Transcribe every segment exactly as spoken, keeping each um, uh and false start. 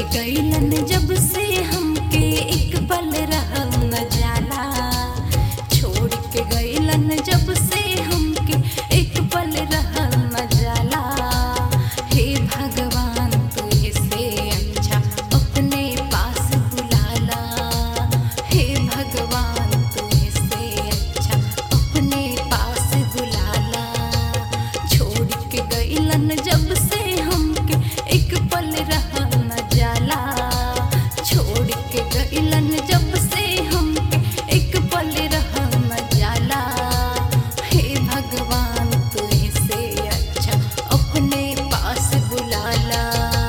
गईलन जब से हमके एक पल रहल न जाला, छोड़ के गईलन जब से हमके एक पल रहल न जाला। हे भगवान तुझे से अच्छा अपने पास बुलाला, हे भगवान तुझे से अच्छा अपने पास बुलाला। छोड़ के गईलन जब से हमके एक पल रहल न जाला, छोड़ के गईलन जब से हमके एक पल रहल न जाला। हे भगवान तुझे से अच्छा अपने पास बुलाला।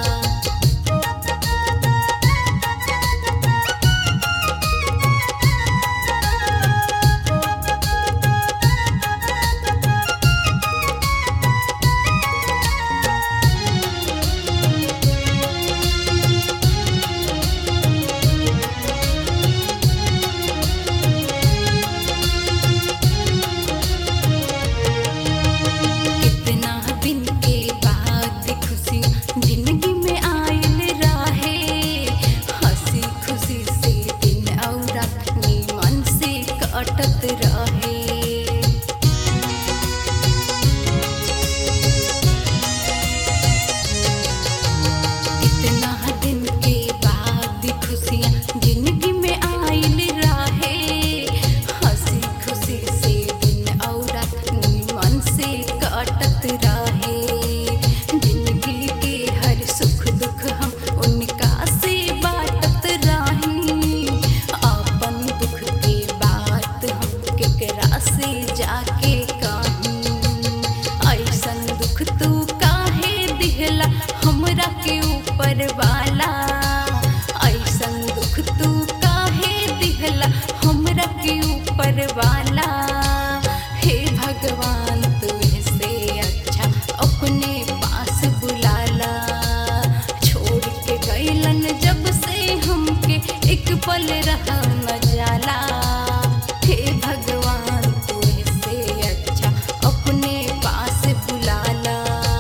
कितना दिन के बाद खुशी जिंदगी में आयल रहे, हंसी खुशी से दिन और रात मन से कटत रहे। कितना दिन के बाद खुशियाँ जिंदगी में आयल रहे, हंसी खुशी से दिन और रात मन से कटत रहे। जिंदगी के हर सुख दुख हम उनका से बाटत रही, अपन दुख के बात हम केकरा से जाके कहीं। ऐसन दुख तू काहे दिहला हमरा के ऊपर वाला, ऐसन दुख तू काहे दिहला हमरा के ऊपर वाला। हे भगवान तुझे से अच्छा अपने पास बुलाला। छोड़ के गईलन जब से हमके एक पल रहल न जाला। हे भगवान तुझे से अच्छा अपने पास बुलाला।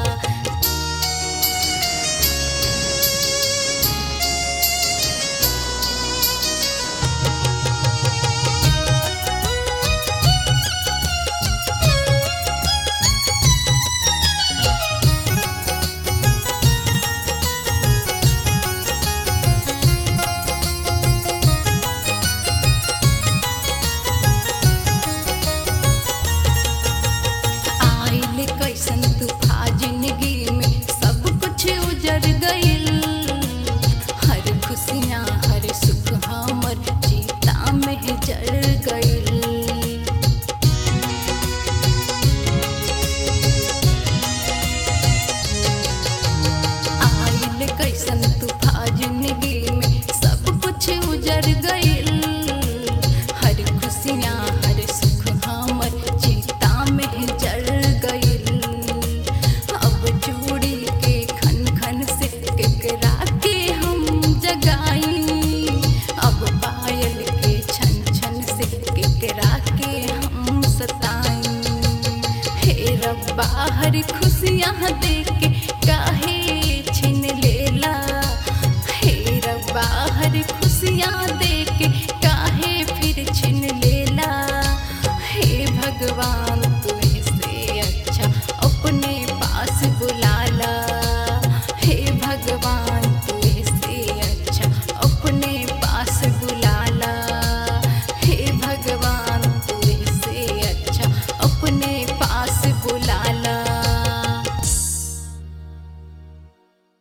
आइल कैसन तूफान जिंदगी में सब कुछ उजड़ गइल, हर खुशियाँ हर सुख हमर चिता में जल गइल। आइल कैसन तूफान जिंदगी में सब कुछ उजड़ गइल, हर खुशियाँ हर सुख हमर चिता में जल गइल। अब चूड़ी के खन खन से केकरा के हम जगाई, अब पायल के छन छन से केकरा के हम सताई। हे रब्बा हर खुशियाँ दे